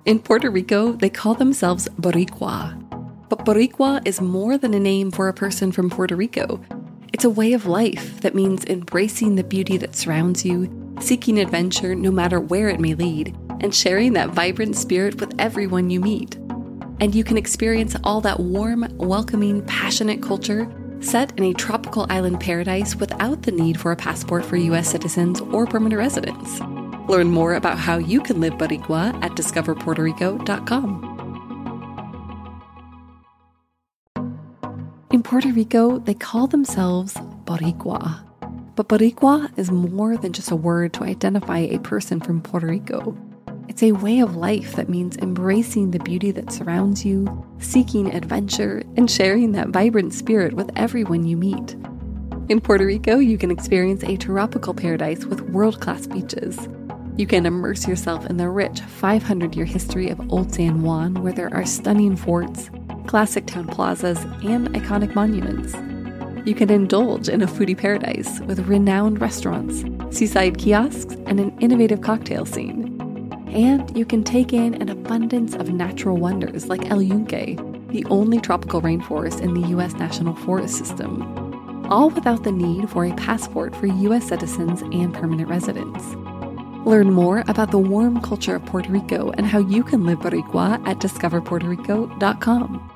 In Puerto Rico, they call themselves Boricua. But Boricua is more than a name for a person from Puerto Rico. It's a way of life that means embracing the beauty that surrounds you, seeking adventure no matter where it may lead, and sharing that vibrant spirit with everyone you meet. And you can experience all that warm, welcoming, passionate culture set in a tropical island paradise without the need for a passport for U.S. citizens or permanent residents. Learn more about how you can live Boricua at discoverpuertorico.com. In Puerto Rico, they call themselves Boricua. But Boricua is more than just a word to identify a person from Puerto Rico. It's a way of life that means embracing the beauty that surrounds you, seeking adventure, and sharing that vibrant spirit with everyone you meet. In Puerto Rico, you can experience a tropical paradise with world-class beaches. You can immerse yourself in the rich 500-year history of Old San Juan, where there are stunning forts, classic town plazas, and iconic monuments. You can indulge in a foodie paradise with renowned restaurants, seaside kiosks, and an innovative cocktail scene. And you can take in an abundance of natural wonders like El Yunque, the only tropical rainforest in the U.S. National Forest System, all without the need for a passport for U.S. citizens and permanent residents. Learn more about the warm culture of Puerto Rico and how you can live Boricua at discoverpuertorico.com.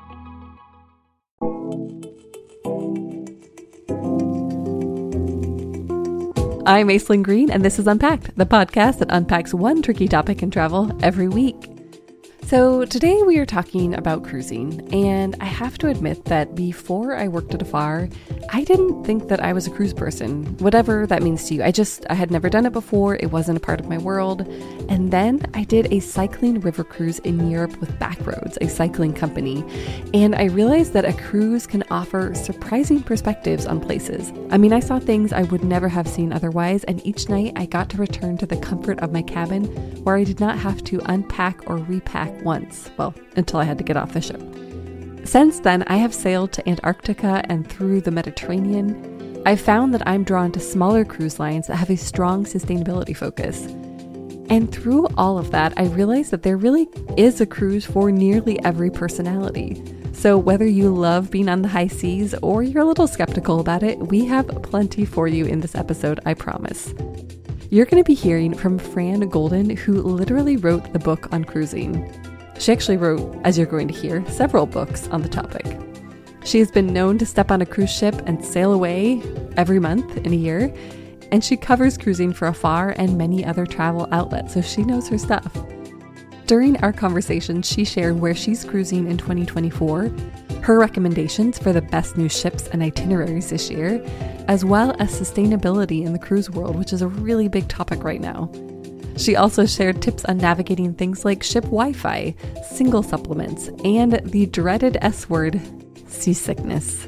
I'm Aislinn Green, and this is Unpacked, the podcast that unpacks one tricky topic in travel every week. So today we are talking about cruising, and I have to admit that before I worked at Afar, I didn't think that I was a cruise person, whatever that means to you. I had never done it before, it wasn't a part of my world, and then I did a cycling river cruise in Europe with Backroads, a cycling company, and I realized that a cruise can offer surprising perspectives on places. I mean, I saw things I would never have seen otherwise, and each night I got to return to the comfort of my cabin where I did not have to unpack or repack once, well, until I had to get off the ship. Since then, I have sailed to Antarctica and through the Mediterranean. I've found that I'm drawn to smaller cruise lines that have a strong sustainability focus. And through all of that, I realized that there really is a cruise for nearly every personality. So whether you love being on the high seas or you're a little skeptical about it, we have plenty for you in this episode, I promise. You're going to be hearing from Fran Golden, who literally wrote the book on cruising. She actually wrote, as you're going to hear, several books on the topic. She has been known to step on a cruise ship and sail away every month in a year, and she covers cruising for Afar and many other travel outlets, so she knows her stuff. During our conversation, she shared where she's cruising in 2024, her recommendations for the best new ships and itineraries this year, as well as sustainability in the cruise world, which is a really big topic right now. She also shared tips on navigating things like ship Wi-Fi, single supplements, and the dreaded S word, seasickness.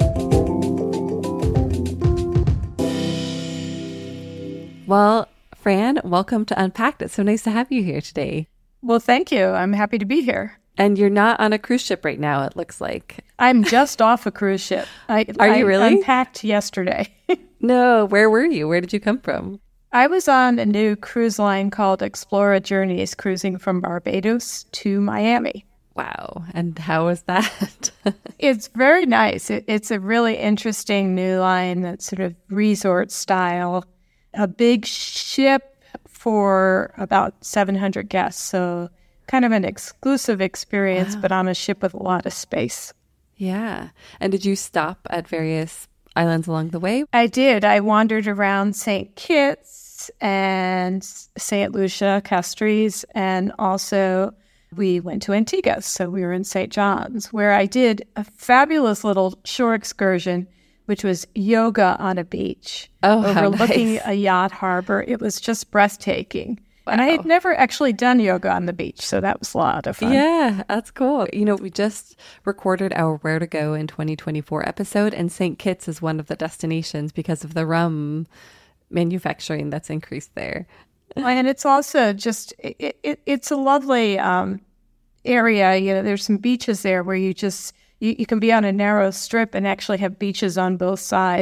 Well, Fran, welcome to Unpacked. It's so nice to have you here today. Well, thank you. I'm happy to be here. And you're not on a cruise ship right now, it looks like. I'm just off a cruise ship. Are you really? I unpacked yesterday. No, where were you? Where did you come from? I was on a new cruise line called Explora Journeys, cruising from Barbados to Miami. Wow. And how was that? It's very nice. It's a really interesting new line that's sort of resort style. A big ship for about 700 guests. So kind of an exclusive experience, wow, but on a ship with a lot of space. Yeah. And did you stop at various islands along the way? I did. I wandered around St. Kitts and St. Lucia, Castries, and also we went to Antigua. So we were in St. John's, where I did a fabulous little shore excursion, which was yoga on a beach overlooking nice. A yacht harbor. It was just breathtaking. Wow. And I had never actually done yoga on the beach, so that was a lot of fun. Yeah, that's cool. You know, we just recorded our Where to Go in 2024 episode, and St. Kitts is one of the destinations because of the rum manufacturing that's increased there. And it's also just, it's a lovely area. You know, there's some beaches there where you can be on a narrow strip and actually have beaches on both sides.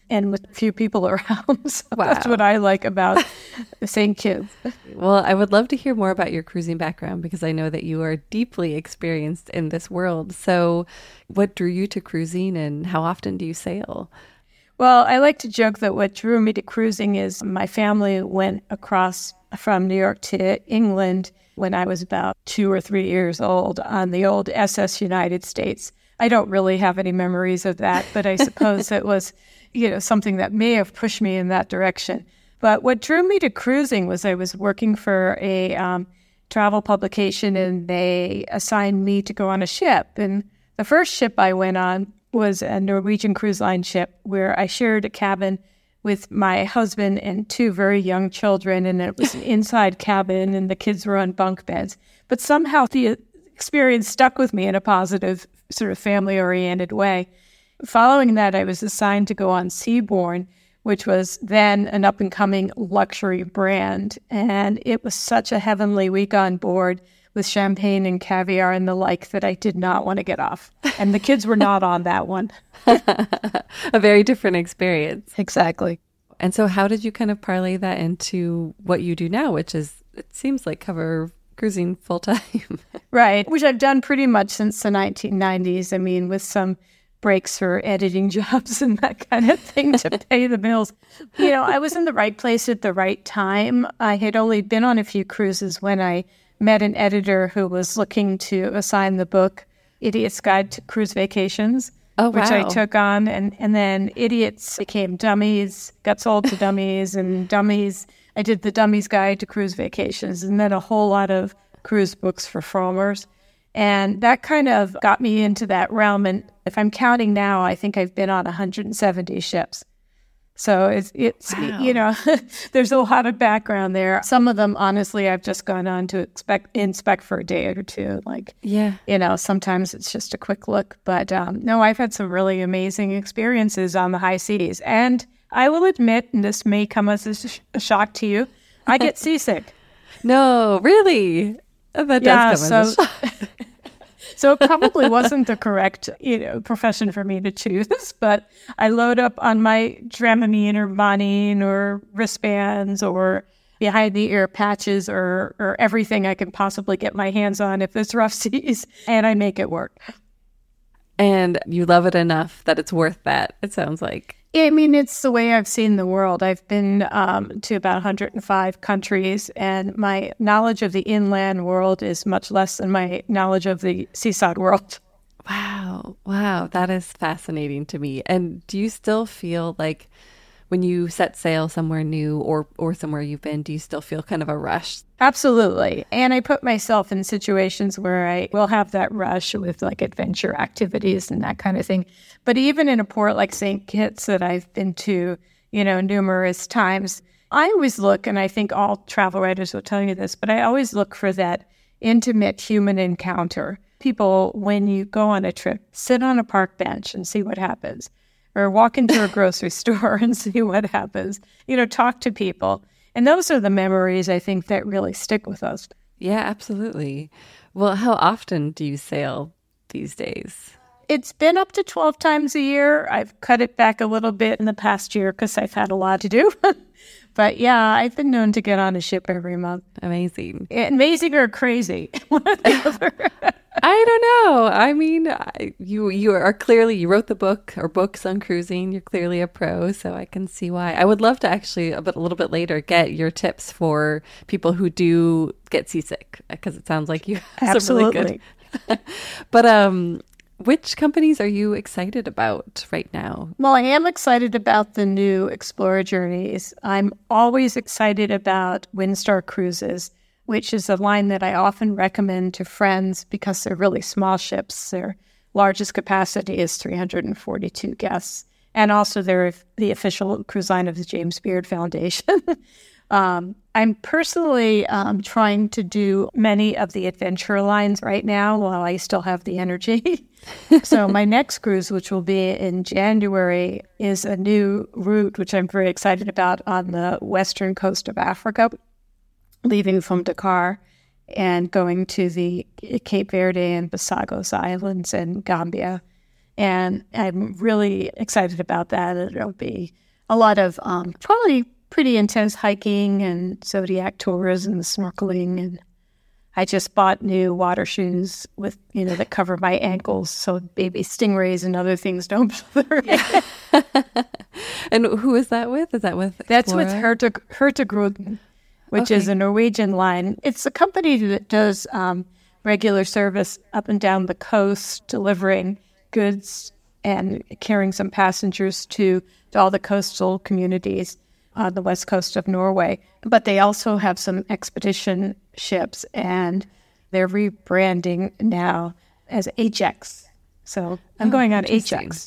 and with few people around. So Wow. That's what I like about St. Kitts. Well, I would love to hear more about your cruising background because I know that you are deeply experienced in this world. So what drew you to cruising and how often do you sail? Well, I like to joke that what drew me to cruising is my family went across from New York to England when I was about 2 or 3 years old on the old SS United States. I don't really have any memories of that, but I suppose it was, something that may have pushed me in that direction. But what drew me to cruising was I was working for a travel publication, and they assigned me to go on a ship. And the first ship I went on was a Norwegian Cruise Line ship where I shared a cabin with my husband and 2 very young children, and it was an inside cabin, and the kids were on bunk beds. But somehow the experience stuck with me in a positive, sort of family-oriented way. Following that, I was assigned to go on Seabourn, which was then an up-and-coming luxury brand, and it was such a heavenly week on board with champagne and caviar and the like that I did not want to get off. And the kids were not on that one. A very different experience. Exactly. And so how did you kind of parlay that into what you do now, which is, it seems like cover cruising full time? Right, which I've done pretty much since the 1990s. I mean, with some breaks for editing jobs and that kind of thing to pay the bills. I was in the right place at the right time. I had only been on a few cruises when I met an editor who was looking to assign the book Idiot's Guide to Cruise Vacations, which I took on. And then Idiots became Dummies, got sold to Dummies, and Dummies, I did the Dummies Guide to Cruise Vacations, and then a whole lot of cruise books for Frommer's. And that kind of got me into that realm. And if I'm counting now, I think I've been on 170 ships. So it's wow. There's a lot of background there. Some of them, honestly, I've just gone on to inspect for a day or two. Sometimes it's just a quick look. But no, I've had some really amazing experiences on the high seas. And I will admit, and this may come as a shock to you, I get seasick. No, really? That does come as a shock. So it probably wasn't the correct, profession for me to choose, but I load up on my Dramamine or Bonine or wristbands or behind the ear patches or everything I can possibly get my hands on if it's rough seas, and I make it work. And you love it enough that it's worth that, it sounds like. I mean, it's the way I've seen the world. I've been to about 105 countries, and my knowledge of the inland world is much less than my knowledge of the seaside world. Wow. That is fascinating to me. And do you still feel like when you set sail somewhere new or somewhere you've been, do you still feel kind of a rush? Absolutely. And I put myself in situations where I will have that rush with like adventure activities and that kind of thing. But even in a port like St. Kitts that I've been to, numerous times, I always look, and I think all travel writers will tell you this, but I always look for that intimate human encounter. People, when you go on a trip, sit on a park bench and see what happens. Or walk into a grocery store and see what happens. Talk to people. And those are the memories, I think, that really stick with us. Yeah, absolutely. Well, how often do you sail these days? It's been up to 12 times a year. I've cut it back a little bit in the past year because I've had a lot to do. But yeah, I've been known to get on a ship every month. Amazing. Amazing or crazy? One or the other. I don't know. I mean, you are clearly, you wrote the book or books on cruising. You're clearly a pro, so I can see why. I would love to actually, a little bit later, get your tips for people who do get seasick, because it sounds like you have some really good. But which companies are you excited about right now? Well, I am excited about the new Explorer Journeys. I'm always excited about Windstar Cruises, which is a line that I often recommend to friends because they're really small ships. Their largest capacity is 342 guests. And also they're the official cruise line of the James Beard Foundation. I'm personally trying to do many of the adventure lines right now while I still have the energy. So my next cruise, which will be in January, is a new route, which I'm very excited about, on the western coast of Africa, leaving from Dakar and going to the Cape Verde and Basagos Islands and Gambia. And I'm really excited about that. It'll be a lot of probably pretty intense hiking and Zodiac tours and snorkeling. And I just bought new water shoes with, that cover my ankles so baby stingrays and other things don't bother me. And who is that with? Is that with Explora? That's with Hurtigruten, which is a Norwegian line. It's a company that does regular service up and down the coast, delivering goods and carrying some passengers to all the coastal communities on the west coast of Norway. But they also have some expedition ships, and they're rebranding now as HX. So I'm going on HX.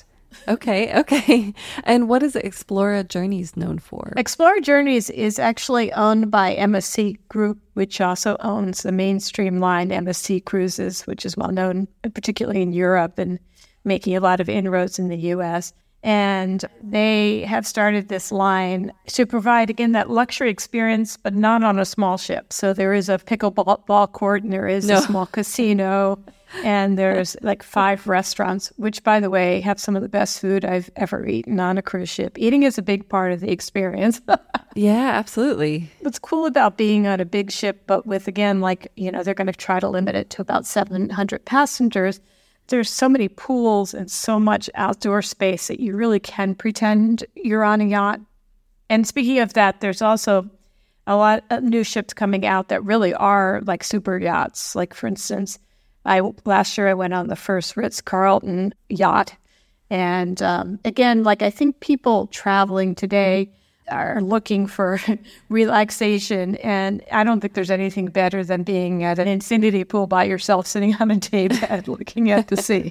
Okay. And what is Explora Journeys known for? Explora Journeys is actually owned by MSC Group, which also owns the mainstream line MSC Cruises, which is well known, particularly in Europe, and making a lot of inroads in the U.S. And they have started this line to provide, again, that luxury experience, but not on a small ship. So there is a pickleball court, and there is a small casino, and there's like 5 restaurants, which, by the way, have some of the best food I've ever eaten on a cruise ship. Eating is a big part of the experience. Yeah, absolutely. What's cool about being on a big ship, but with, again, they're going to try to limit it to about 700 passengers. There's so many pools and so much outdoor space that you really can pretend you're on a yacht. And speaking of that, there's also a lot of new ships coming out that really are like super yachts. Like, for instance, last year I went on the first Ritz-Carlton yacht. And again, I think people traveling today are looking for relaxation. And I don't think there's anything better than being at an infinity pool by yourself, sitting on a day bed looking at the sea.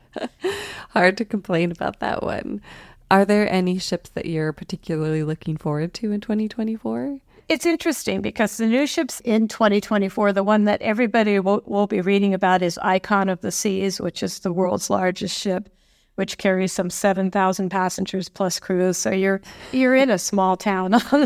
Hard to complain about that one. Are there any ships that you're particularly looking forward to in 2024? It's interesting because the new ships in 2024, the one that everybody will be reading about is Icon of the Seas, which is the world's largest ship, which carries some 7,000 passengers plus crews. So you're in a small town on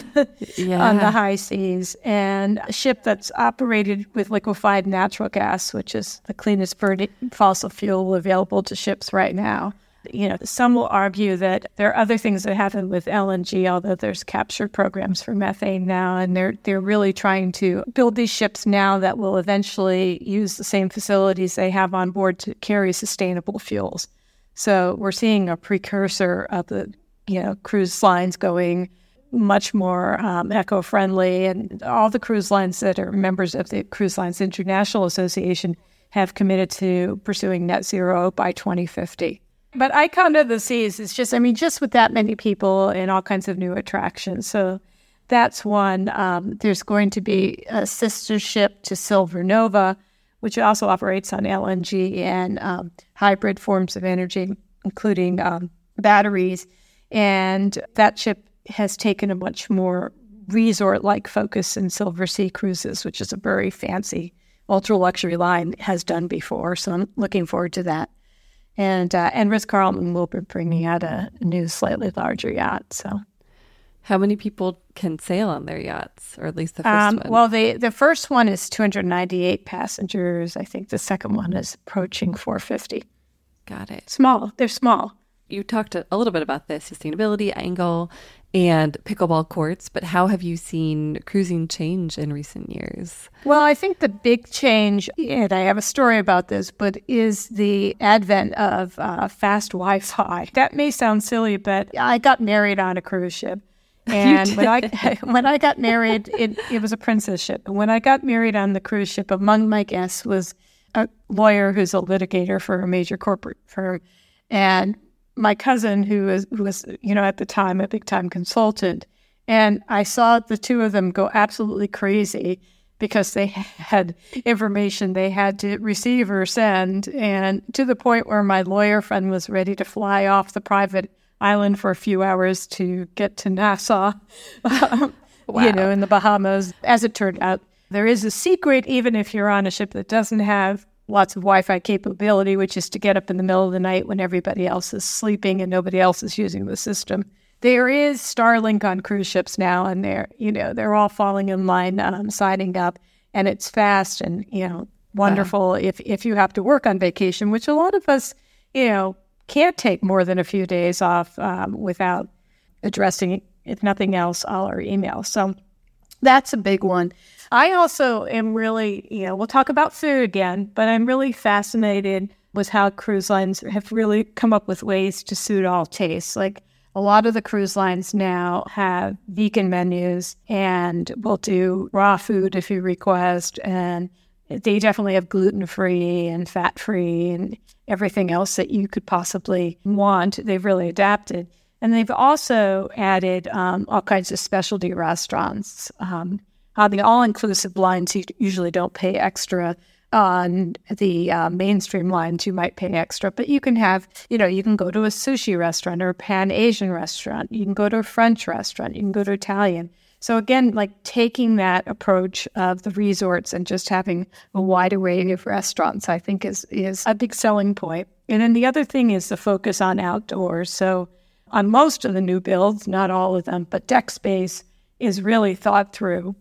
the high seas, and a ship that's operated with liquefied natural gas, which is the cleanest burning fossil fuel available to ships right now. Some will argue that there are other things that happen with LNG, although there's capture programs for methane now, and they're really trying to build these ships now that will eventually use the same facilities they have on board to carry sustainable fuels. So we're seeing a precursor of the, cruise lines going much more eco-friendly, and all the cruise lines that are members of the Cruise Lines International Association have committed to pursuing net zero by 2050. But Icon of the Seas is just with that many people and all kinds of new attractions. So that's one. There's going to be a sister ship to Silver Nova, which also operates on LNG and hybrid forms of energy, including batteries. And that ship has taken a much more resort-like focus in Silver Sea Cruises, which is a very fancy ultra-luxury line, has done before. So I'm looking forward to that. And Ritz-Carlton will be bringing out a new, slightly larger yacht. So, how many people can sail on their yachts, or at least the first one? Well, the first one is 298 passengers. I think the second one is approaching 450. Got it. Small. They're small. You talked a little bit about the sustainability angle and pickleball courts, but how have you seen cruising change in recent years? Well, I think the big change, and I have a story about this, but is the advent of fast Wi-Fi. That may sound silly, but I got married on a cruise ship. And when I got married, it was a princess ship. And when I got married on the cruise ship, among my guests was a lawyer who's a litigator for a major corporate firm, and my cousin who was at the time a big time consultant. And I saw the two of them go absolutely crazy because they had information they had to receive or send, and to the point where my lawyer friend was ready to fly off the private island for a few hours to get to Nassau, Wow. In the Bahamas. As it turned out, there is a secret, even if you're on a ship that doesn't have lots of Wi-Fi capability, which is to get up in the middle of the night when everybody else is sleeping and nobody else is using the system. There is Starlink on cruise ships now, and they're all falling in line, signing up, and it's fast and, wonderful. Wow. If you have to work on vacation, which a lot of us, can't take more than a few days off without addressing, if nothing else, all our emails. So that's a big one. I also am really, we'll talk about food again, but I'm really fascinated with how cruise lines have really come up with ways to suit all tastes. Like a lot of the cruise lines now have vegan menus and will do raw food if you request. And they definitely have gluten-free and fat-free and everything else that you could possibly want. They've really adapted. And they've also added all kinds of specialty restaurants. On the all-inclusive lines, you usually don't pay extra. On the mainstream lines, you might pay extra. But you can have, you can go to a sushi restaurant or a Pan-Asian restaurant. You can go to a French restaurant. You can go to Italian. So again, like taking that approach of the resorts and just having a wide array of restaurants, I think is a big selling point. And then the other thing is the focus on outdoors. So on most of the new builds, not all of them, but deck space is really thought through.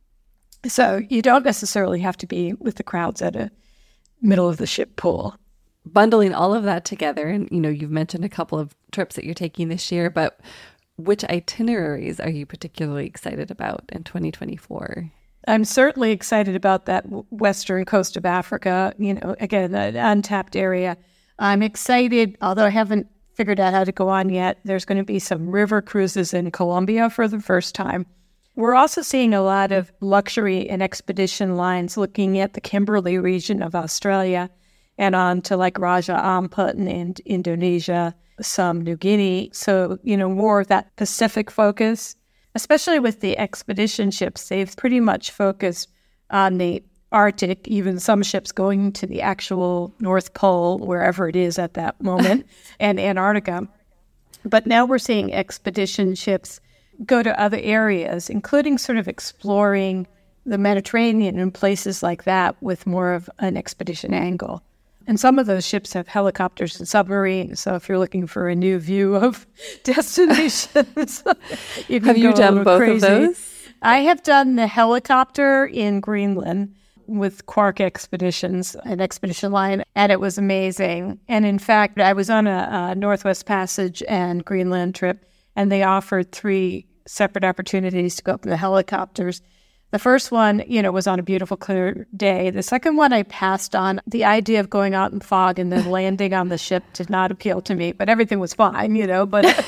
So you don't necessarily have to be with the crowds at a middle of the ship pool. Bundling all of that together, and you've mentioned a couple of trips that you're taking this year, but which itineraries are you particularly excited about in 2024? I'm certainly excited about that western coast of Africa, again, an untapped area. I'm excited, although I haven't figured out how to go on yet. There's going to be some river cruises in Colombia for the first time. We're also seeing a lot of luxury and expedition lines looking at the Kimberley region of Australia and on to like Raja Ampat in Indonesia, some New Guinea. So, more of that Pacific focus, especially with the expedition ships. They've pretty much focused on the Arctic, even some ships going to the actual North Pole, wherever it is at that moment, and Antarctica. But now we're seeing expedition ships go to other areas, including sort of exploring the Mediterranean and places like that with more of an expedition angle. And some of those ships have helicopters and submarines. So if you're looking for a new view of destinations, you can have you done both crazy. Of those? I have done the helicopter in Greenland with Quark Expeditions, an expedition line, and it was amazing. And in fact, I was on a Northwest Passage and Greenland trip, and they offered 3 separate opportunities to go up in the helicopters. The first one, was on a beautiful, clear day. The second one I passed on. The idea of going out in fog and then landing on the ship did not appeal to me, but everything was fine, But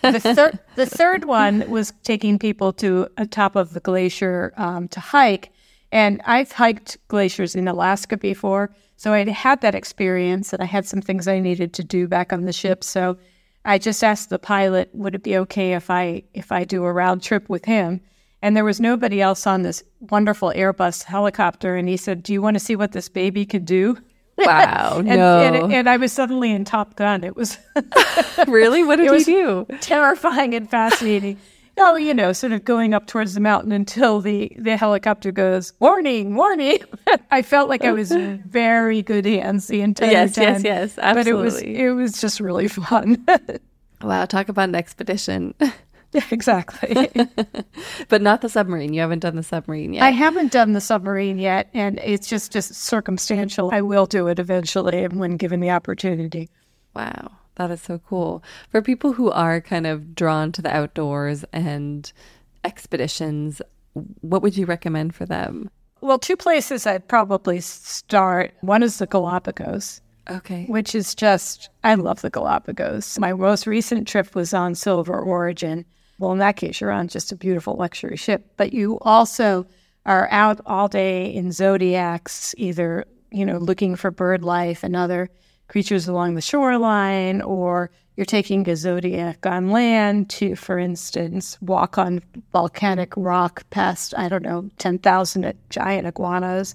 the third one was taking people to the top of the glacier to hike. And I've hiked glaciers in Alaska before, so I had that experience, and I had some things I needed to do back on the ship. So I just asked the pilot, would it be okay if I do a round trip with him? And there was nobody else on this wonderful Airbus helicopter. And he said, do you want to see what this baby could do? Wow, and I was suddenly in Top Gun. It was... Really? What did he do? Terrifying and fascinating. Oh, sort of going up towards the mountain until the helicopter goes, warning, warning. I felt like I was in very good hands the entire time. Yes, absolutely. But it was just really fun. Wow, talk about an expedition. Yeah, exactly. But not the submarine. You haven't done the submarine yet. I haven't done the submarine yet, and it's just circumstantial. I will do it eventually when given the opportunity. Wow, that is so cool. For people who are kind of drawn to the outdoors and expeditions, what would you recommend for them? Well, 2 places I'd probably start. One is the Galapagos. Okay. Which is just, I love the Galapagos. My most recent trip was on Silver Origin. Well, in that case, you're on just a beautiful luxury ship. But you also are out all day in zodiacs, either, looking for bird life and other creatures along the shoreline, or you're taking a zodiac on land to, for instance, walk on volcanic rock past, 10,000 giant iguanas.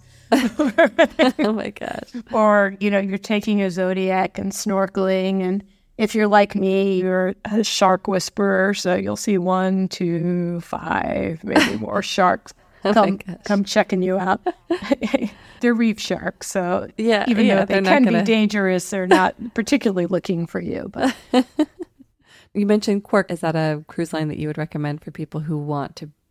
Oh my gosh. Or, you're taking a zodiac and snorkeling. And if you're like me, you're a shark whisperer. So you'll see 1, 2, 5, maybe more sharks come checking you out. They're reef sharks. So even though they can be dangerous, they're not particularly looking for you. But You mentioned Quark. Is that a cruise line that you would recommend for people who want to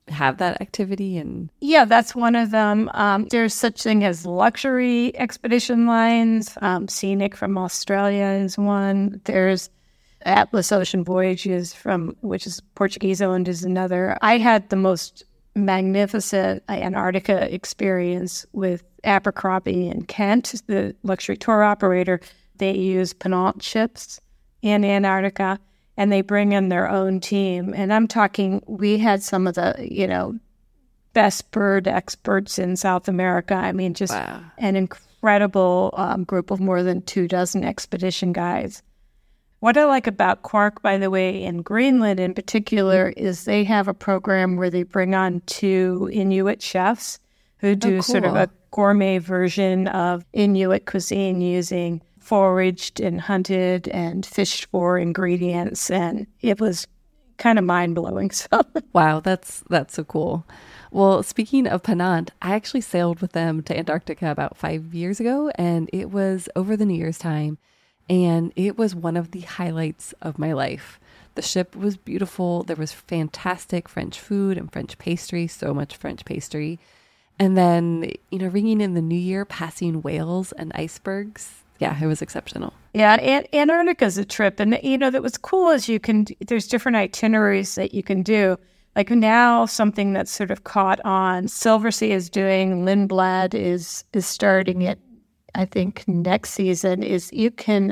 have that activity? And yeah, that's one of them. There's such thing as luxury expedition lines. Scenic from Australia is one. There's Atlas Ocean Voyages which is Portuguese owned, is another. I had the most magnificent Antarctica experience with Abercrombie and Kent, the luxury tour operator. They use Ponant ships in Antarctica, and they bring in their own team. And I'm talking, we had some of the, best bird experts in South America. I mean, just wow. An incredible group of more than 24 expedition guides. What I like about Quark, by the way, in Greenland in particular, is they have a program where they bring on 2 Inuit chefs who do sort of a gourmet version of Inuit cuisine using foraged and hunted and fished for ingredients. And it was kind of mind-blowing. So wow, that's so cool. Well, speaking of Ponant, I actually sailed with them to Antarctica about 5 years ago, and it was over the New Year's time. And it was one of the highlights of my life. The ship was beautiful. There was fantastic French food and French pastry, so much French pastry. And then, ringing in the new year, passing whales and icebergs. Yeah, it was exceptional. Yeah, Antarctica's a trip. And, that was cool is there's different itineraries that you can do. Like now, something that's sort of caught on, Silversea is doing, Lindblad is starting it. I think next season is you can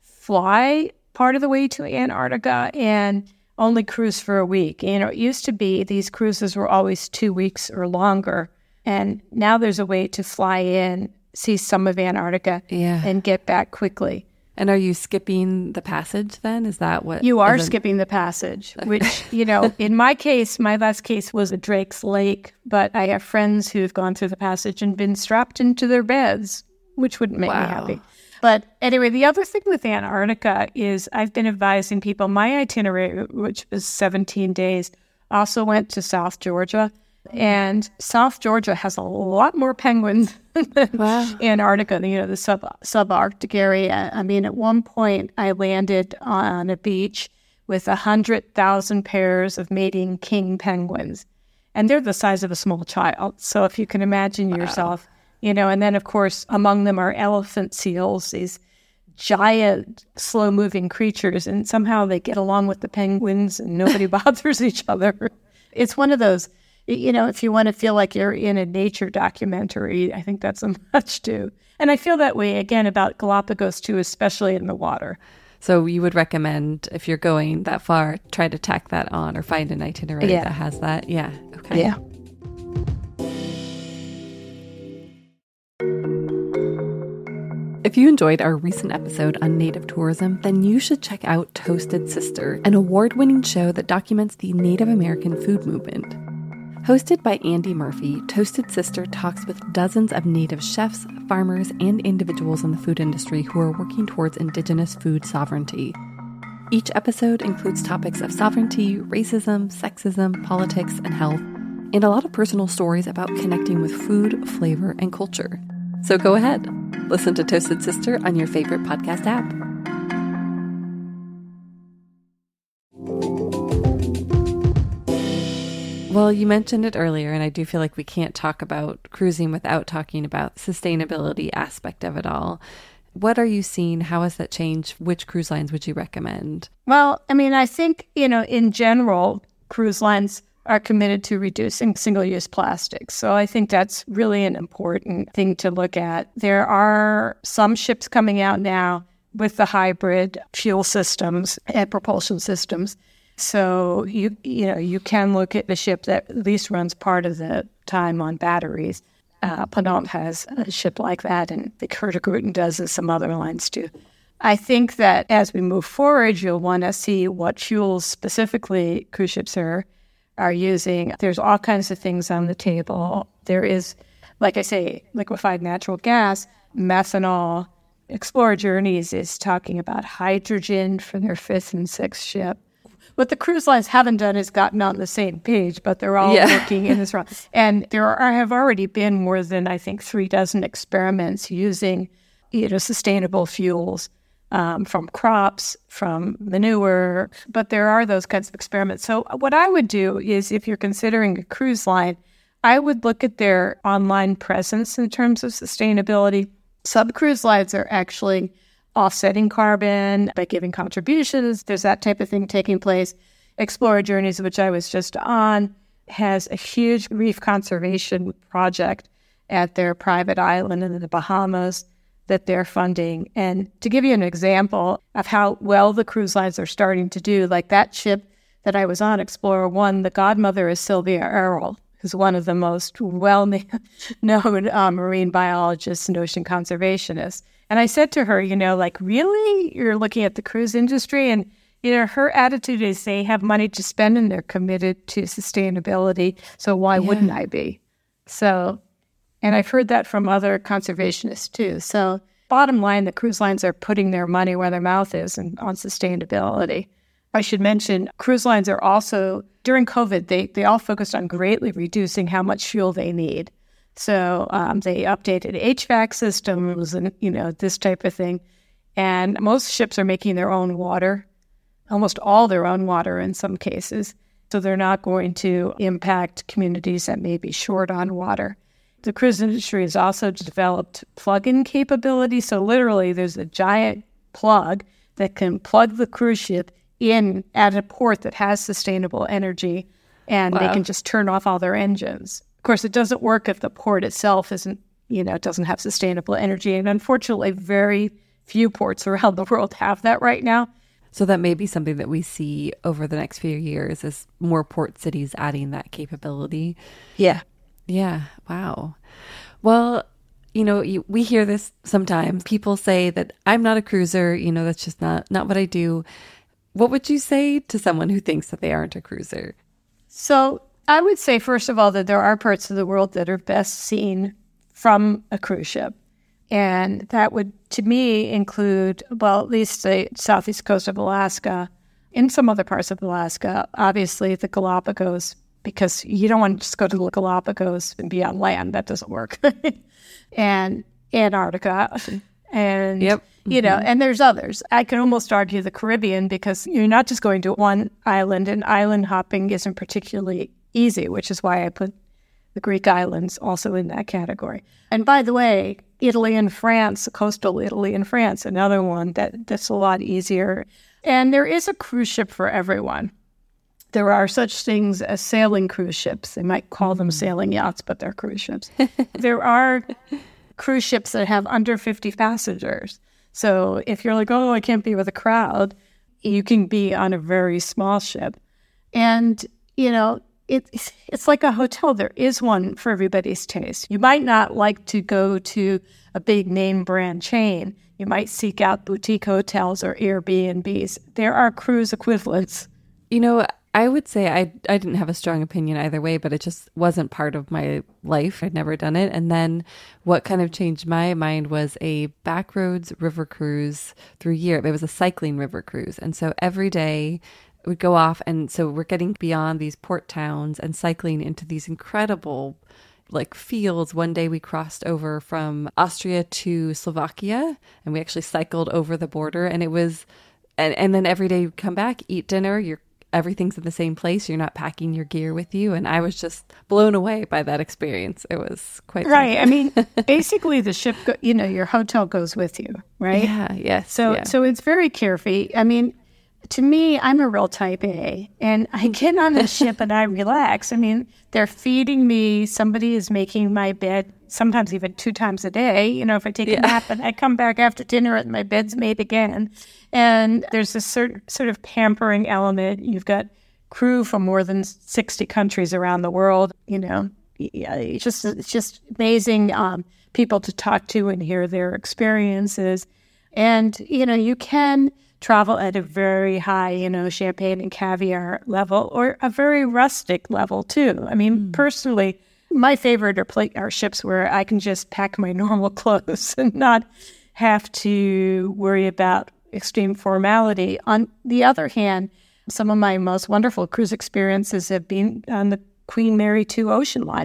fly part of the way to Antarctica and only cruise for a week. It used to be these cruises were always 2 weeks or longer. And now there's a way to fly in, see some of Antarctica and get back quickly. And are you skipping the passage then? Is that what? You are skipping the passage, which, in my case, my last case was at Drake's Lake, but I have friends who've gone through the passage and been strapped into their beds, which wouldn't make me happy. But anyway, the other thing with Antarctica is I've been advising people, my itinerary, which was 17 days, also went to South Georgia. And South Georgia has a lot more penguins than Antarctica, the subarctic area. I mean, at one point I landed on a beach with 100,000 pairs of mating king penguins. And they're the size of a small child. So if you can imagine yourself, and then, of course, among them are elephant seals, these giant, slow-moving creatures, and somehow they get along with the penguins and nobody bothers each other. It's one of those, if you want to feel like you're in a nature documentary, I think that's a much too. And I feel that way, again, about Galapagos, too, especially in the water. So you would recommend, if you're going that far, try to tack that on or find an itinerary that has that? Yeah. Okay. Yeah. If you enjoyed our recent episode on native tourism, then you should check out Toasted Sister, an award-winning show that documents the Native American food movement. Hosted by Andy Murphy, Toasted Sister talks with dozens of Native chefs, farmers, and individuals in the food industry who are working towards Indigenous food sovereignty. Each episode includes topics of sovereignty, racism, sexism, politics, and health, and a lot of personal stories about connecting with food, flavor, and culture. So go ahead, listen to Toasted Sister on your favorite podcast app. Well, you mentioned it earlier, and I do feel like we can't talk about cruising without talking about the sustainability aspect of it all. What are you seeing? How has that changed? Which cruise lines would you recommend? Well, I mean, I think, in general, cruise lines are committed to reducing single-use plastics. So I think that's really an important thing to look at. There are some ships coming out now with the hybrid fuel systems and propulsion systems. So you can look at the ship that at least runs part of the time on batteries. Ponant has a ship like that, and the Hurtigruten does, and some other lines too. I think that as we move forward, you'll want to see what fuels specifically cruise ships are using. There's all kinds of things on the table. There is, like I say, liquefied natural gas, methanol. Explorer Journeys is talking about hydrogen for their 5th and 6th ship. What the cruise lines haven't done is gotten on the same page, but they're all working in this route. And have already been more than, I think, 36 experiments using, sustainable fuels from crops, from manure, but there are those kinds of experiments. So what I would do is, if you're considering a cruise line, I would look at their online presence in terms of sustainability. Some cruise lines are actually offsetting carbon by giving contributions. There's that type of thing taking place. Explorer Journeys, which I was just on, has a huge reef conservation project at their private island in the Bahamas that they're funding. And to give you an example of how well the cruise lines are starting to do, like that ship that I was on, Explorer One, the godmother is Sylvia Earle, who's one of the most well-known marine biologists and ocean conservationists. And I said to her, really? You're looking at the cruise industry? And, her attitude is they have money to spend and they're committed to sustainability. So why wouldn't I be? So, and I've heard that from other conservationists too. So bottom line, the cruise lines are putting their money where their mouth is and on sustainability. I should mention, cruise lines are also, during COVID, they all focused on greatly reducing how much fuel they need. So they updated HVAC systems and, this type of thing. And most ships are making their own water, almost all their own water in some cases. So they're not going to impact communities that may be short on water. The cruise industry has also developed plug-in capability. So literally there's a giant plug that can plug the cruise ship in at a port that has sustainable energy, and they can just turn off all their engines. Of course, it doesn't work if the port itself isn't, it doesn't have sustainable energy. And unfortunately, very few ports around the world have that right now. So that may be something that we see over the next few years, is more port cities adding that capability. Yeah. Yeah. Wow. Well, we hear this sometimes. People say that I'm not a cruiser. That's just not what I do. What would you say to someone who thinks that they aren't a cruiser? So I would say, first of all, that there are parts of the world that are best seen from a cruise ship. And that would, to me, include, at least the southeast coast of Alaska, in some other parts of Alaska, obviously the Galapagos, because you don't want to just go to the Galapagos and be on land. That doesn't work. And Antarctica. And, and there's others. I can almost argue the Caribbean, because you're not just going to one island, and island hopping isn't particularly easy, which is why I put the Greek islands also in that category. And by the way, Italy and France, coastal Italy and France, another one that's a lot easier. And there is a cruise ship for everyone. There are such things as sailing cruise ships. They might call them sailing yachts, but they're cruise ships. There are cruise ships that have under 50 passengers. So if you're like, I can't be with a crowd, you can be on a very small ship. And, it's like a hotel. There is one for everybody's taste. You might not like to go to a big name brand chain. You might seek out boutique hotels or Airbnbs. There are cruise equivalents. I would say I didn't have a strong opinion either way, but it just wasn't part of my life. I'd never done it. And then what kind of changed my mind was a backroads river cruise through Europe. It was a cycling river cruise. And so every day would go off. And so we're getting beyond these port towns and cycling into these incredible fields. One day we crossed over from Austria to Slovakia, and we actually cycled over the border. And it was, and then every day you come back, eat dinner, everything's in the same place. You're not packing your gear with you. And I was just blown away by that experience. It was quite right. Something. I mean, basically the ship, your hotel goes with you, right? Yeah. Yes. So it's very carefree. I mean, to me, I'm a real type A, and I get on the ship and I relax. I mean, they're feeding me. Somebody is making my bed, sometimes even 2 times a day. If I take a nap and I come back after dinner and my bed's made again. And there's this sort of pampering element. You've got crew from more than 60 countries around the world. It's just amazing people to talk to and hear their experiences. And, you can travel at a very high, champagne and caviar level, or a very rustic level too. I mean, personally, my favorite are ships where I can just pack my normal clothes and not have to worry about extreme formality. On the other hand, some of my most wonderful cruise experiences have been on the Queen Mary II ocean liner.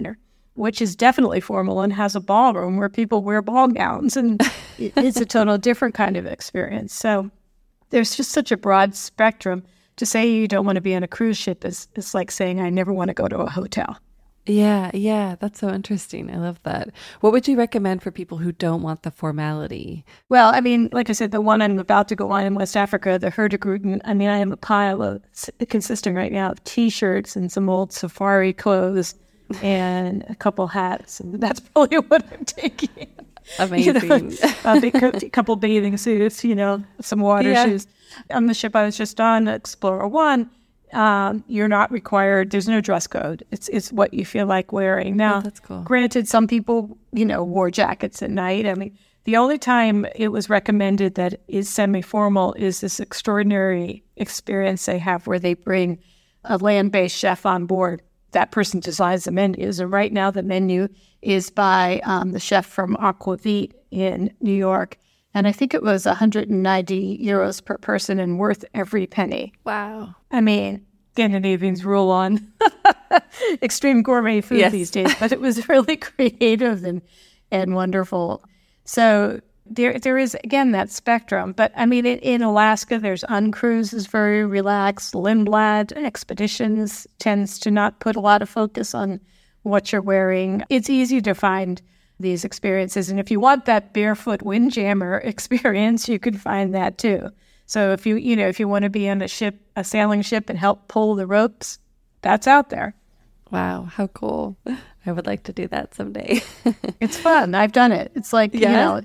which is definitely formal and has a ballroom where people wear ball gowns, and it's a total different kind of experience. So there's just such a broad spectrum. To say you don't want to be on a cruise ship is like saying I never want to go to a hotel. Yeah, that's so interesting. I love that. What would you recommend for people who don't want the formality? Well, I mean, like I said, the one I'm about to go on in West Africa, the Hurtigruten, I mean, I have a pile consisting right now of T-shirts and some old safari clothes and a couple hats, and that's probably what I'm taking. Amazing. A couple bathing suits, some water shoes. On the ship I was just on, Explorer One, you're not required. There's no dress code. It's what you feel like wearing. Now, that's cool. Granted, some people, wore jackets at night. I mean, the only time it was recommended that is semi-formal is this extraordinary experience they have where they bring a land-based chef on board. That person designs the menus, and right now the menu is by the chef from Aquavit in New York, and I think it was 190 euros per person and worth every penny. Wow. I mean, Scandinavians rule on extreme gourmet food these days, but it was really creative and wonderful. So there is, again, that spectrum. But, I mean, in Alaska, there's uncruise is very relaxed. Lindblad Expeditions tends to not put a lot of focus on what you're wearing. It's easy to find these experiences. And if you want that barefoot windjammer experience, you can find that too. So if you want to be on a sailing ship and help pull the ropes, that's out there. Wow, how cool. I would like to do that someday. It's fun. I've done it. It's like, to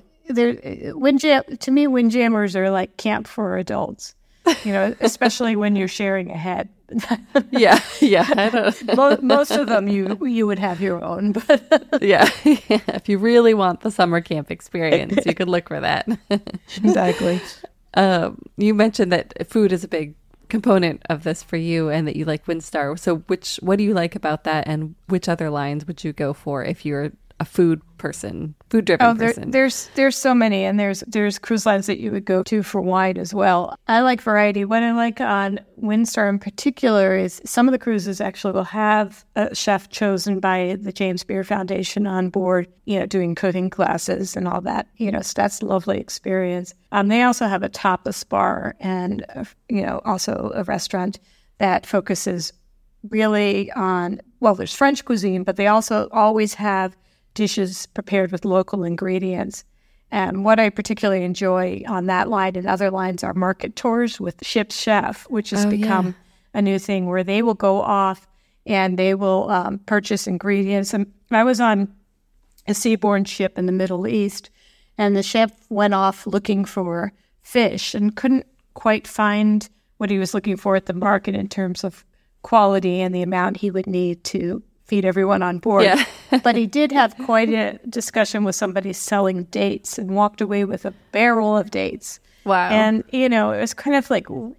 me, windjammers are like camp for adults, especially when you're sharing a head. Yeah. I don't... Most of them you would have your own, but yeah. If you really want the summer camp experience, you could look for that. Exactly. You mentioned that food is a big component of this for you and that you like Windstar. So what do you like about that, and which other lines would you go for if you're a food-driven person? There's so many, and there's cruise lines that you would go to for wine as well. I like variety. What I like on Windstar in particular is some of the cruises actually will have a chef chosen by the James Beard Foundation on board, doing cooking classes and all that. So that's a lovely experience. They also have a tapas bar and also a restaurant that focuses really on, there's French cuisine, but they also always have dishes prepared with local ingredients. And what I particularly enjoy on that line and other lines are market tours with Ship's Chef, which has become a new thing where they will go off and they will purchase ingredients. And I was on a seaborne ship in the Middle East, and the chef went off looking for fish and couldn't quite find what he was looking for at the market in terms of quality and the amount he would need to feed everyone on board. Yeah. But he did have quite a discussion with somebody selling dates and walked away with a barrel of dates. Wow. And, it was kind of like, will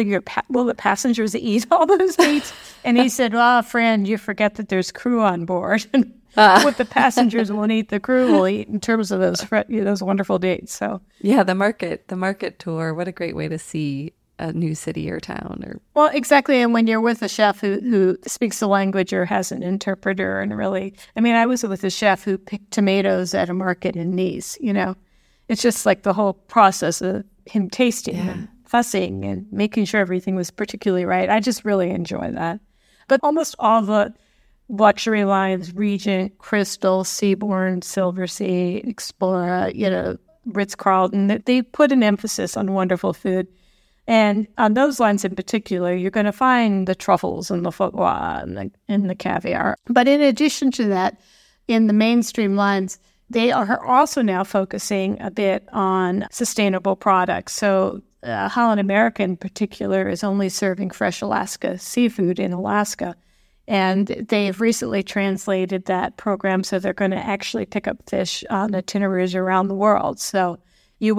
the passengers eat all those dates? And he said, friend, you forget that there's crew on board. And what the passengers won't eat, the crew will eat in terms of those wonderful dates. So yeah, the market tour, what a great way to see a new city or town. Well, exactly. And when you're with a chef who speaks the language or has an interpreter, and really, I was with a chef who picked tomatoes at a market in Nice, It's just like the whole process of him tasting and fussing and making sure everything was particularly right. I just really enjoy that. But almost all the luxury lines, Regent, Crystal, Seabourn, Silversea, Explorer, Ritz-Carlton, they put an emphasis on wonderful food. And on those lines in particular, you're going to find the truffles and the foie gras and the caviar. But in addition to that, in the mainstream lines, they are also now focusing a bit on sustainable products. So Holland America in particular is only serving fresh Alaska seafood in Alaska. And they've recently translated that program so they're going to actually pick up fish on itineraries around the world. So you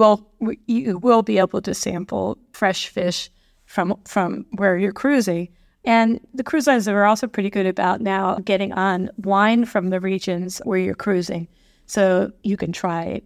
will be able to sample fresh fish from where you're cruising. And the cruise lines are also pretty good about now getting on wine from the regions where you're cruising. So you can try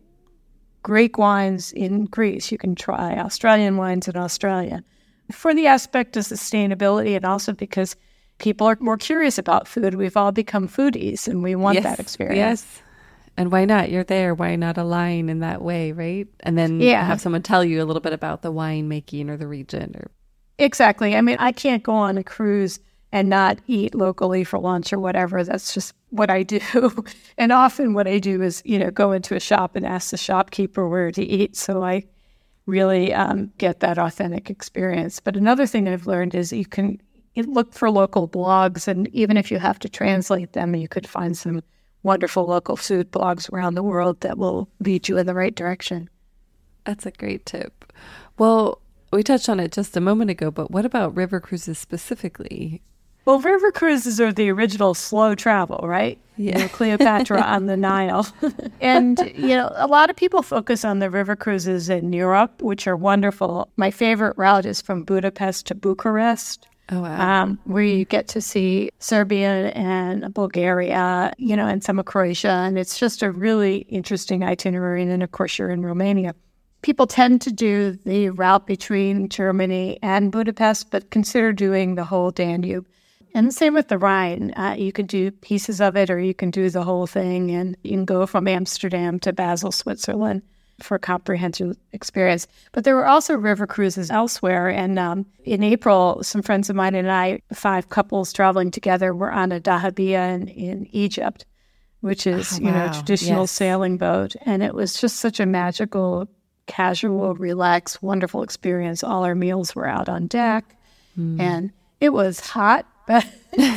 Greek wines in Greece. You can try Australian wines in Australia. For the aspect of sustainability, and also because people are more curious about food. We've all become foodies, and we want that experience. Yes. And why not? You're there. Why not align in that way, right? And then have someone tell you a little bit about the wine making or the region. Exactly. I mean, I can't go on a cruise and not eat locally for lunch or whatever. That's just what I do. And often what I do is, go into a shop and ask the shopkeeper where to eat. So I really get that authentic experience. But another thing I've learned is you can look for local blogs, and even if you have to translate them, you could find some wonderful local food blogs around the world that will lead you in the right direction. That's a great tip. Well, we touched on it just a moment ago, but what about river cruises specifically? Well, river cruises are the original slow travel, right? Yeah. Cleopatra on the Nile. And, a lot of people focus on the river cruises in Europe, which are wonderful. My favorite route is from Budapest to Bucharest. Oh, wow. Where you get to see Serbia and Bulgaria, and some of Croatia. And it's just a really interesting itinerary. And then, of course, you're in Romania. People tend to do the route between Germany and Budapest, but consider doing the whole Danube. And the same with the Rhine. You can do pieces of it, or you can do the whole thing. And you can go from Amsterdam to Basel, Switzerland, for a comprehensive experience. But there were also river cruises elsewhere. And in April, some friends of mine and I, 5 couples traveling together, were on a dahabeeyah in Egypt, which is, a traditional sailing boat. And it was just such a magical, casual, relaxed, wonderful experience. All our meals were out on deck. And it was hot, but,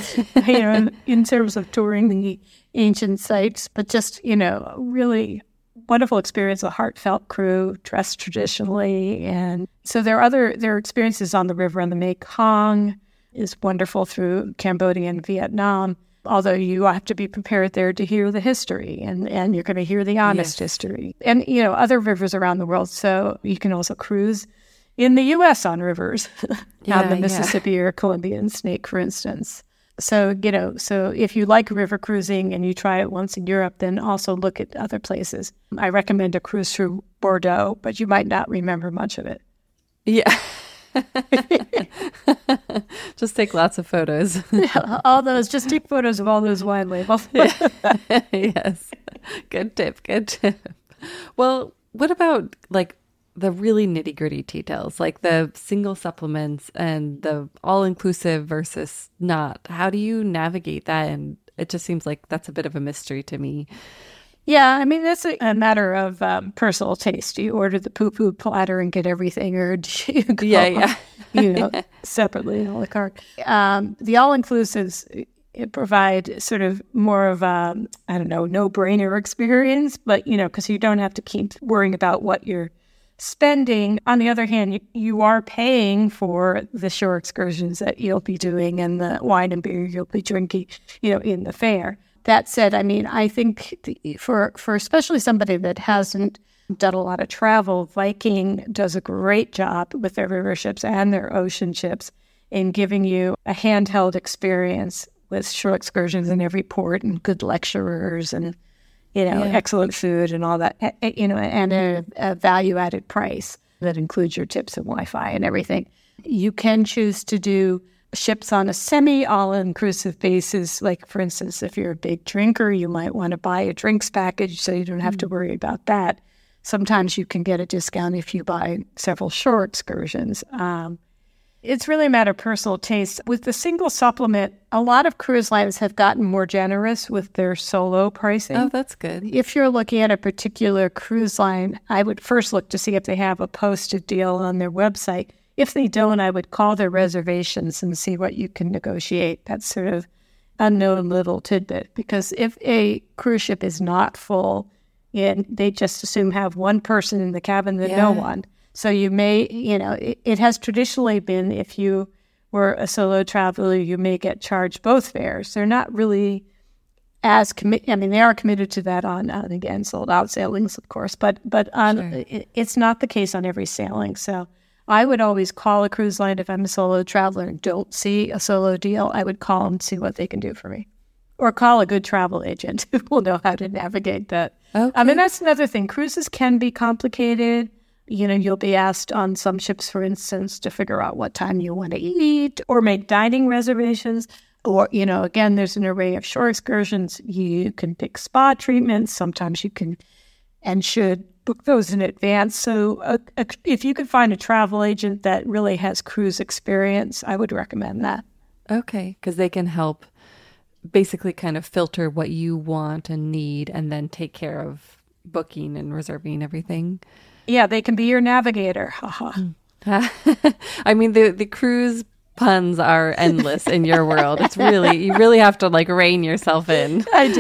in terms of touring the ancient sites, but just, really wonderful experience, a heartfelt crew dressed traditionally. And so there are experiences on the river, and the Mekong is wonderful through Cambodia and Vietnam, although you have to be prepared there to hear the history, and you're going to hear the honest history. And, other rivers around the world. So you can also cruise in the U.S. on rivers, on the Mississippi or Columbian Snake, for instance. So, so if you like river cruising and you try it once in Europe, then also look at other places. I recommend a cruise through Bordeaux, but you might not remember much of it. Yeah. Just take lots of photos. Just take photos of all those wine labels. Yes. Good tip. Well, what about the really nitty gritty details, like the single supplements and the all-inclusive versus not? How do you navigate that? And it just seems like that's a bit of a mystery to me. Yeah, I mean, that's a matter of personal taste. Do you order the poo-poo platter and get everything, or do you go, separately, a la carte? The all-inclusives provide sort of more of a, no-brainer experience, but, because you don't have to keep worrying about what you're spending. On the other hand, you are paying for the shore excursions that you'll be doing and the wine and beer you'll be drinking, in the fare. That said, I mean, I think for especially somebody that hasn't done a lot of travel, Viking does a great job with their river ships and their ocean ships in giving you a handheld experience with shore excursions in every port and good lecturers and excellent food and all that, and a value-added price that includes your tips and Wi-Fi and everything. You can choose to do ships on a semi-all-inclusive basis. Like, for instance, if you're a big drinker, you might want to buy a drinks package so you don't have to worry about that. Sometimes you can get a discount if you buy several shore excursions. It's really a matter of personal taste. With the single supplement, a lot of cruise lines have gotten more generous with their solo pricing. Oh, that's good. If you're looking at a particular cruise line, I would first look to see if they have a posted deal on their website. If they don't, I would call their reservations and see what you can negotiate. That's sort of unknown little tidbit. Because if a cruise ship is not full, and they just assume have one person in the cabin than no one. So you may, it has traditionally been, if you were a solo traveler, you may get charged both fares. They're not really as committed. I mean, they are committed to that on again, sold out sailings, of course, but it's not the case on every sailing. So I would always call a cruise line if I'm a solo traveler and don't see a solo deal. I would call them and see what they can do for me. Or call a good travel agent who will know how to navigate that. Okay. I mean, that's another thing. Cruises can be complicated. You'll be asked on some ships, for instance, to figure out what time you want to eat or make dining reservations. Or, again, there's an array of shore excursions. You can pick spa treatments. Sometimes you can and should book those in advance. So if you could find a travel agent that really has cruise experience, I would recommend that. Okay, because they can help basically kind of filter what you want and need and then take care of booking and reserving everything. Yeah, they can be your navigator. Haha. I mean, the cruise puns are endless in your world. It's really, you really have to like rein yourself in. I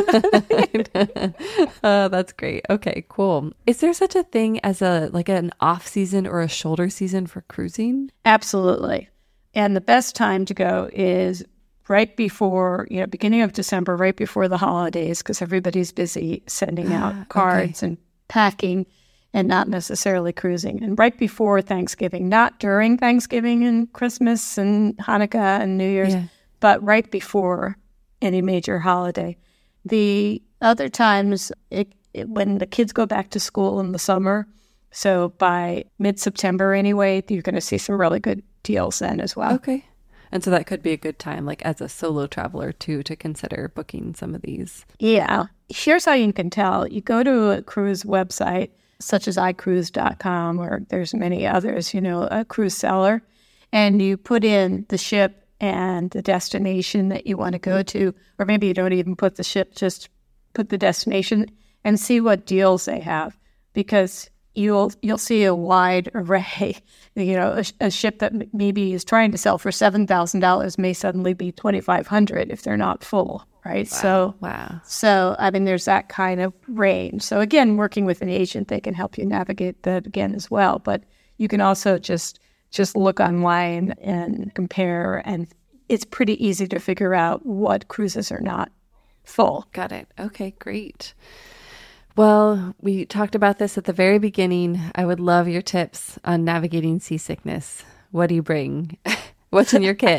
do. Oh, that's great. Okay, cool. Is there such a thing as an off season or a shoulder season for cruising? Absolutely. And the best time to go is right before, beginning of December, right before the holidays, because everybody's busy sending out cards and packing and not necessarily cruising. And right before Thanksgiving, not during Thanksgiving and Christmas and Hanukkah and New Year's, but right before any major holiday. The other times, when the kids go back to school in the summer, so by mid-September anyway, you're going to see some really good deals then as well. Okay. And so that could be a good time, like as a solo traveler too, to consider booking some of these. Yeah. Here's how you can tell. You go to a cruise website, such as iCruise.com, or there's many others, a cruise seller, and you put in the ship and the destination that you want to go to, or maybe you don't even put the ship, just put the destination and see what deals they have, because you'll see a wide array. A ship that maybe is trying to sell for $7,000 may suddenly be $2,500 if they're not full, right? Wow. So I mean, there's that kind of range. So again, working with an agent, they can help you navigate that again as well. But you can also just look online and compare, and it's pretty easy to figure out what cruises are not full. Got it. Okay, great. Well, we talked about this at the very beginning. I would love your tips on navigating seasickness. What do you bring? What's in your kit?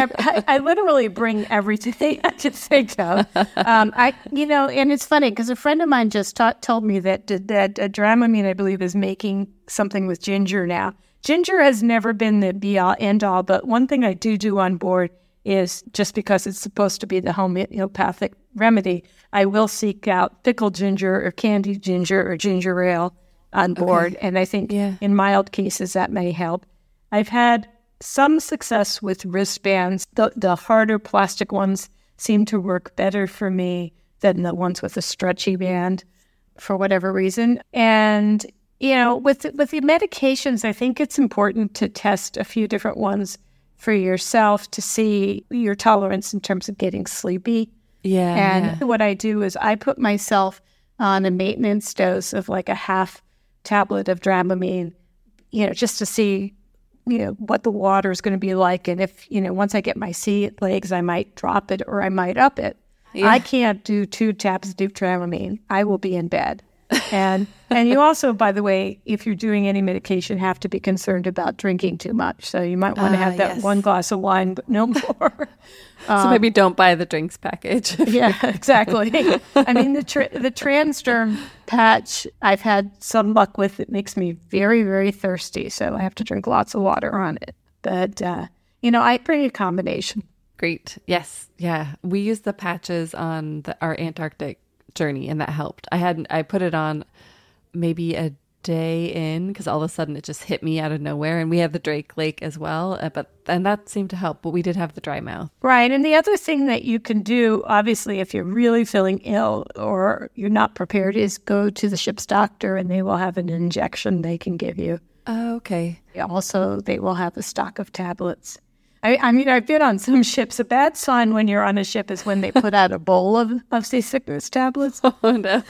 I literally bring everything I can think of. And it's funny because a friend of mine just told me that Dramamine, I believe, is making something with ginger now. Ginger has never been the be-all, end-all, but one thing I do on board is, just because it's supposed to be the homeopathic remedy, I will seek out pickled ginger or candied ginger or ginger ale on board. Okay. And I think in mild cases that may help. I've had some success with wristbands. The harder plastic ones seem to work better for me than the ones with a stretchy band for whatever reason. And, with the medications, I think it's important to test a few different ones for yourself to see your tolerance in terms of getting sleepy. And what I do is I put myself on a maintenance dose of like a half tablet of Dramamine, just to see, what the water is going to be like. And if, once I get my sea legs, I might drop it or I might up it. Yeah. I can't do 2 tabs of Dramamine. I will be in bed. And you also, by the way, if you're doing any medication, have to be concerned about drinking too much. So you might want to have that one glass of wine, but no more. So maybe don't buy the drinks package. Yeah, exactly. I mean, the Transderm patch, I've had some luck with. It makes me very, very thirsty. So I have to drink lots of water on it. But, I bring a combination. Great. Yes. Yeah. We used the patches on our Antarctic journey, and that helped. I put it on maybe a day in, because all of a sudden it just hit me out of nowhere, and we had the Drake Lake as well, and that seemed to help, but we did have the dry mouth. Right. And the other thing that you can do, obviously, if you're really feeling ill or you're not prepared, is go to the ship's doctor, and they will have an injection they can give you. Oh, okay. Also, they will have a stock of tablets. I mean, I've been on some ships. A bad sign when you're on a ship is when they put out a bowl of seasickness tablets. Oh, no.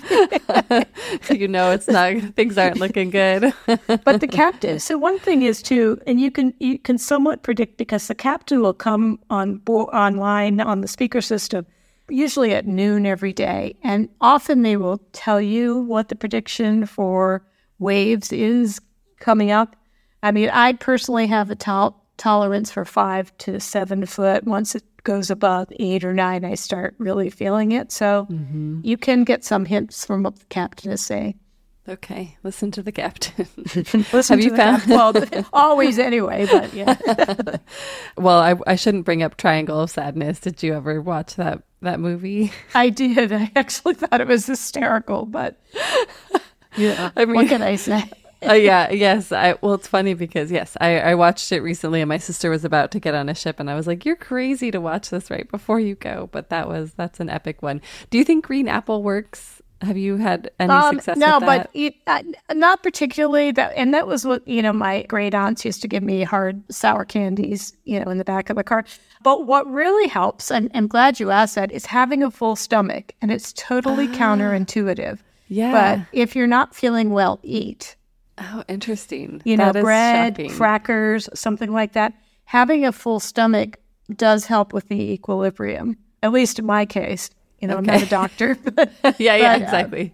It's not, things aren't looking good. But the captain. So one thing is too, and you can somewhat predict, because the captain will come online on the speaker system, usually at noon every day. And often they will tell you what the prediction for waves is coming up. I mean, I personally have a tolerance for 5 to 7 foot. Once it goes above 8 or 9, I start really feeling it. So you can get some hints from what the captain is saying. Okay, listen to the captain. Listen to the captain. Well, always anyway, but yeah. Well, I shouldn't bring up Triangle of Sadness. Did you ever watch that movie? I did. I actually thought it was hysterical, but yeah, I mean, what can I say? Yes. Well, it's funny because, yes, I watched it recently and my sister was about to get on a ship and I was like, you're crazy to watch this right before you go. But that's an epic one. Do you think green apple works? Have you had any success with that? No, but not particularly. That was what, my great aunts used to give me hard sour candies, in the back of the car. But what really helps, and I'm glad you asked that, is having a full stomach. And it's totally counterintuitive. Yeah. But if you're not feeling well, eat. Oh, interesting. Bread, crackers, something like that. Having a full stomach does help with the equilibrium, at least in my case. Okay. I'm not a doctor. But, exactly.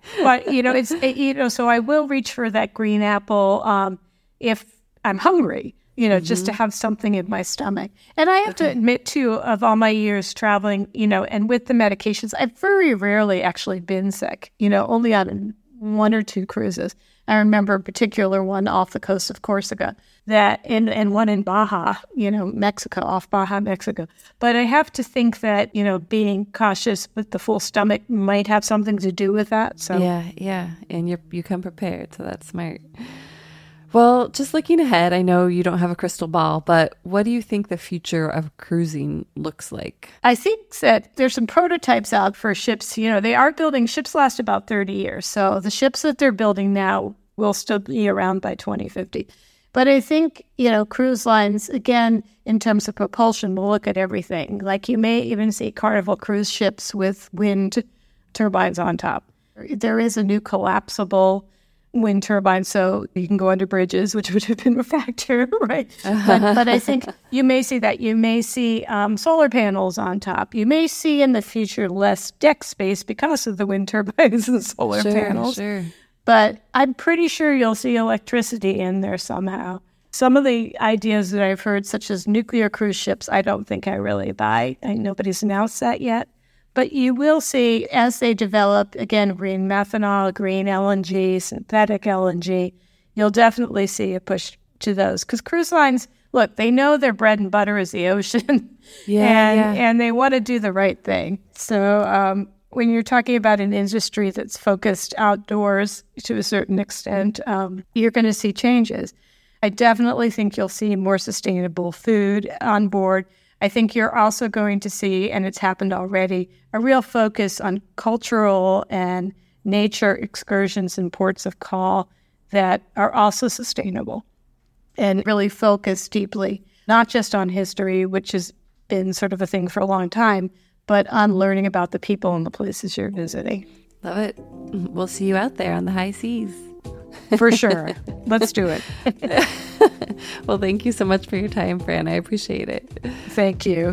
So I will reach for that green apple if I'm hungry, just to have something in my stomach. And I have to admit, too, of all my years traveling, and with the medications, I've very rarely actually been sick, only on 1 or 2 cruises. I remember a particular one off the coast of Corsica and one in Baja, Mexico, off Baja, Mexico. But I have to think that, being cautious with the full stomach might have something to do with that. So yeah. And you come prepared. So that's smart. Well, just looking ahead, I know you don't have a crystal ball, but what do you think the future of cruising looks like? I think that there's some prototypes out for ships. They are building, ships last about 30 years. So the ships that they're building now will still be around by 2050. But I think, cruise lines, again, in terms of propulsion, will look at everything. Like you may even see Carnival cruise ships with wind turbines on top. There is a new collapsible wind turbine, so you can go under bridges, which would have been a factor, right? But I think you may see that. You may see solar panels on top. You may see in the future less deck space because of the wind turbines and solar panels. Sure. But I'm pretty sure you'll see electricity in there somehow. Some of the ideas that I've heard, such as nuclear cruise ships, I don't think I really buy. Nobody's announced that yet. But you will see, as they develop, again, green methanol, green LNG, synthetic LNG, you'll definitely see a push to those. Because cruise lines, look, they know their bread and butter is the ocean. And they want to do the right thing. So when you're talking about an industry that's focused outdoors to a certain extent, you're going to see changes. I definitely think you'll see more sustainable food on board. I think you're also going to see, and it's happened already, a real focus on cultural and nature excursions and ports of call that are also sustainable and really focus deeply, not just on history, which has been sort of a thing for a long time, but on learning about the people and the places you're visiting. Love it. We'll see you out there on the high seas. For sure. Let's do it. Well, thank you so much for your time, Fran. I appreciate it. Thank you.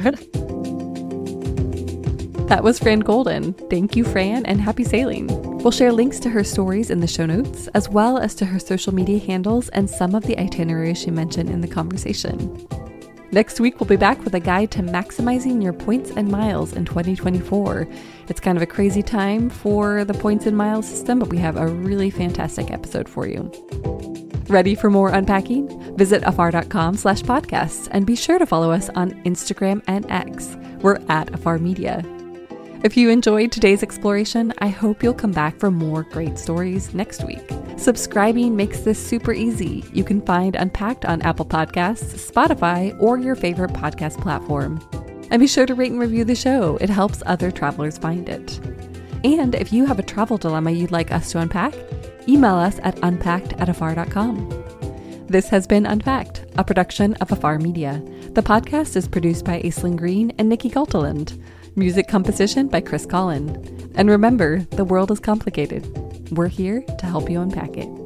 That was Fran Golden. Thank you, Fran, and happy sailing. We'll share links to her stories in the show notes, as well as to her social media handles and some of the itineraries she mentioned in the conversation. Next week, we'll be back with a guide to maximizing your points and miles in 2024. It's kind of a crazy time for the points and miles system, but we have a really fantastic episode for you. Ready for more unpacking? Visit afar.com/podcasts and be sure to follow us on Instagram and X. We're at Afar Media. If you enjoyed today's exploration, I hope you'll come back for more great stories next week. Subscribing makes this super easy. You can find Unpacked on Apple Podcasts, Spotify, or your favorite podcast platform. And be sure to rate and review the show. It helps other travelers find it. And if you have a travel dilemma you'd like us to unpack, email us at unpacked@afar.com. This has been Unpacked, a production of Afar Media. The podcast is produced by Aislinn Green and Nikki Galteland. Music composition by Chris Collin. And remember, the world is complicated. We're here to help you unpack it.